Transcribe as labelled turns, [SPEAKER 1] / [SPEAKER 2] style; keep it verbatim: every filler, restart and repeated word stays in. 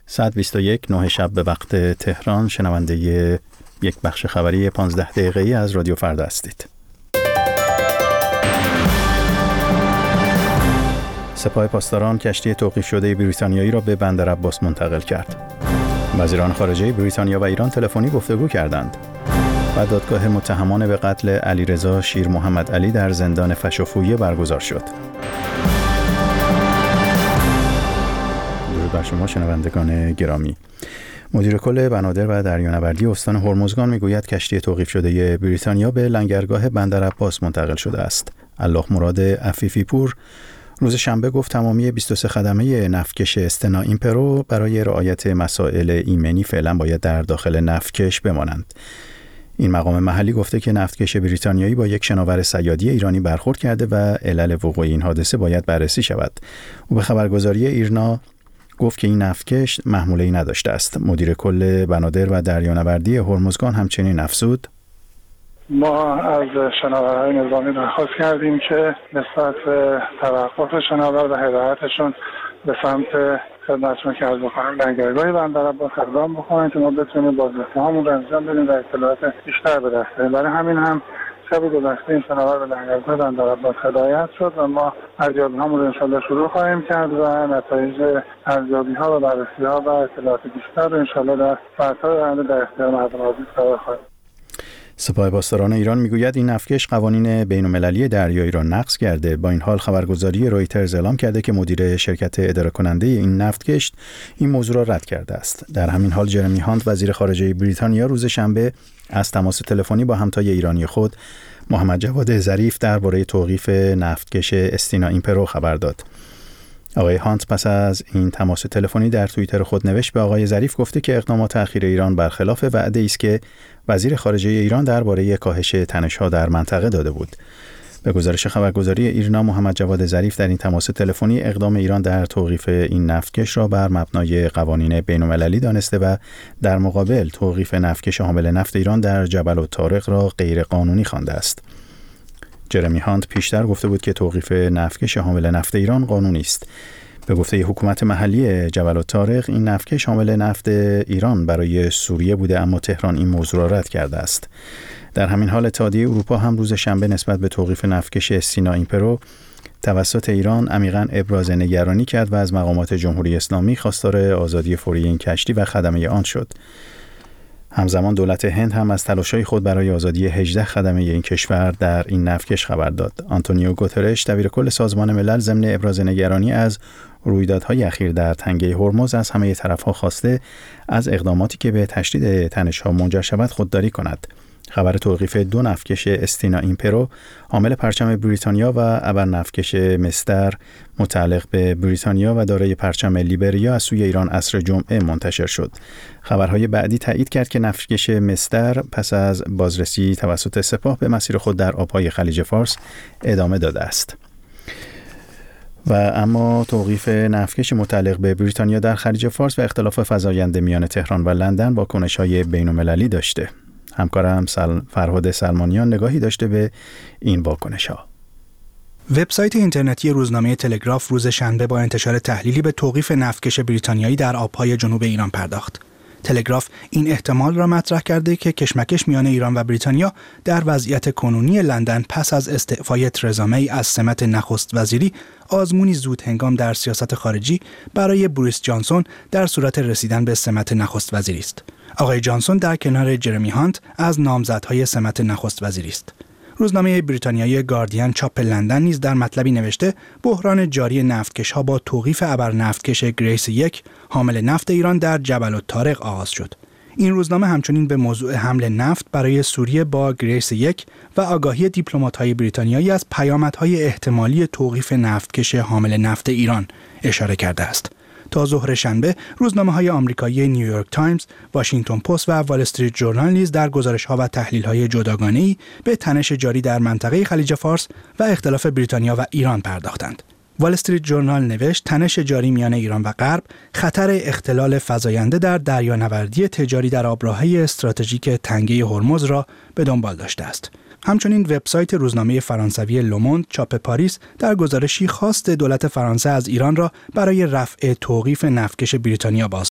[SPEAKER 1] صد و بیست و یک نه شب به وقت تهران شنونده یک بخش خبری پانزده دقیقه‌ای از رادیو فردا هستید. سپاه پاسداران کشتی توقیف شده بریتانیایی را به بندر عباس منتقل کرد. وزیران خارجه بریتانیا و ایران تلفنی گفتگو کردند. و دادگاه متهمان به قتل علیرضا شیر محمد علی در زندان فشافویه برگزار شد. درود بر شما شنوندگان گرامی. مدیر کل بنادر و دریانوردی استان هرمزگان میگوید کشتی توقیف شده بریتانیا به لنگرگاه بندر عباس منتقل شده است. الله مراد عفیفی پور روز شنبه گفت تمامی بیست و سه خدمه نفتکش استنا ایمپرو برای رعایت مسائل ایمنی فعلا باید در داخل نفتکش بمانند. این مقام محلی گفته که نفتکش بریتانیایی با یک شناور صیادی ایرانی برخورد کرده و علل وقوع این حادثه باید بررسی شود. او به خبرگزاری ایرنا گفت که این نفتکش محموله‌ای نداشته است. مدیر کل بنادر و دریانوردی هرمزگان همچنین افزود:
[SPEAKER 2] ما از شناورهای نظامی درخواست کردیم که نسبت به توقف شناور و هدایتشون به سمت خدمتشون که از بکنم لنگرگاه بندر عباس اقدام بکنیم که ما بتونیم بازرسی هامون رو انجام بدیم و اطلاعات بیشتر به دست بیاریم. برای همین هم شب گذشته این شناور به لنگرگاه بندر عباس هدایت شد و ما ارزیابی هامون رو انشالله شروع خواهیم کرد و نتایج ارزیابی ها و بررسی ها و اطلاعات بیشتر رو انشالله در ساعت‌های آینده در اختیار مردم عزیز قرار خواهیم.
[SPEAKER 1] سپاه پاسداران ایران میگوید این نفتکش قوانین بین‌المللی دریایی را نقض کرده. با این حال خبرگزاری رویترز اعلام کرده که مدیر شرکت اداره کننده این نفتکش این موضوع را رد کرده است. در همین حال جرمی هانت وزیر خارجه بریتانیا روز شنبه از تماس تلفنی با همتای ایرانی خود محمد جواد ظریف درباره توقیف نفتکش استنا ایمپرو خبر داد. آقای هانت پس از این تماس تلفنی در توییتر خود نوشت به آقای ظریف گفته که اقدامات اخیر ایران برخلاف وعده است که وزیر خارجه ایران درباره کاهش تنش‌ها در منطقه داده بود. به گزارش خبرگزاری ایرنا محمد جواد ظریف در این تماس تلفنی اقدام ایران در توقیف این نفتکش را بر مبنای قوانین بین‌المللی دانسته و در مقابل توقیف نفتکش حامل نفت ایران در جبل الطارق را غیر قانونی خوانده است. جرمی هانت پیشتر گفته بود که توقیف نفتکش حامل نفت ایران قانونی است. به گفته حکومت محلی جبل الطارق این نفتکش حامل نفت ایران برای سوریه بوده، اما تهران این موضوع را رد کرده است. در همین حال اتحادیه اروپا هم روز شنبه نسبت به توقیف نفتکش استنا ایمپرو توسط ایران عمیقاً ابراز نگرانی کرد و از مقامات جمهوری اسلامی خواستار آزادی فوری این کشتی و خدمه آن شد. همزمان دولت هند هم از تلاش‌های خود برای آزادی هجده خدمه این کشور در این نفتکش خبر داد. آنتونیو گوترش دبیر کل سازمان ملل ضمن ابراز نگرانی از رویدادهای اخیر در تنگه هرمز از همه طرف‌ها خواسته از اقداماتی که به تشدید تنش‌ها منجر شود خودداری کند. خبر توقیف دو نفتکش استنا ایمپرو حامل پرچم بریتانیا و ابر نفتکش مستر متعلق به بریتانیا و دارای پرچم لیبریا از سوی ایران عصر جمعه منتشر شد. خبرهای بعدی تایید کرد که نفتکش مستر پس از بازرسی توسط سپاه به مسیر خود در آبهای خلیج فارس ادامه داده است. و اما توقیف نفتکش متعلق به بریتانیا در خلیج فارس و اختلاف فزاینده میان تهران و لندن واکنش‌های بین‌المللی داشته. همکارم سل... فرهاد سلمانیان نگاهی داشته به این واکنش‌ها.
[SPEAKER 3] وبسایت اینترنتی روزنامه تلگراف روز شنبه با انتشار تحلیلی به توقیف نفتکش بریتانیایی در آبهای جنوب ایران پرداخت. تلگراف این احتمال را مطرح کرده که کشمکش میان ایران و بریتانیا در وضعیت کنونی لندن پس از استعفای ترزا می از سمت نخست وزیری آزمونی زود هنگام در سیاست خارجی برای بوریس جانسون در صورت رسیدن به سمت نخست وزیری است. آقای جانسون در کنار جرمی هانت از نامزدهای سمت نخست وزیری است. روزنامه بریتانیایی گاردین چاپ لندن نیز در مطلبی نوشته بحران جاری نفتکش‌ها با توقیف ابر نفتکش گریس یک حامل نفت ایران در جبل الطارق آغاز شد. این روزنامه همچنین به موضوع حمل نفت برای سوریه با گریس یک و آگاهی دیپلمات‌های بریتانیایی از پیامدهای احتمالی توقیف نفتکش حامل نفت ایران اشاره کرده است. تا ظهر شنبه روزنامه‌های آمریکایی نیویورک تایمز، واشنگتن پست و وال استریت ژورنال نیز در گزارش‌ها و تحلیل‌های جداگانه‌ای به تنش جاری در منطقه خلیج فارس و اختلاف بریتانیا و ایران پرداختند. وال استریت ژورنال نوشت تنش جاری میان ایران و غرب خطر اختلال فزاینده در دریانوردی تجاری در آبراههای استراتژیک تنگه هرمز را به دنبال داشته است. همچنین وبسایت روزنامه فرانسوی لوموند چاپ پاریس در گزارشی خواست دولت فرانسه از ایران را برای رفع توقیف نفتکش بریتانیا باز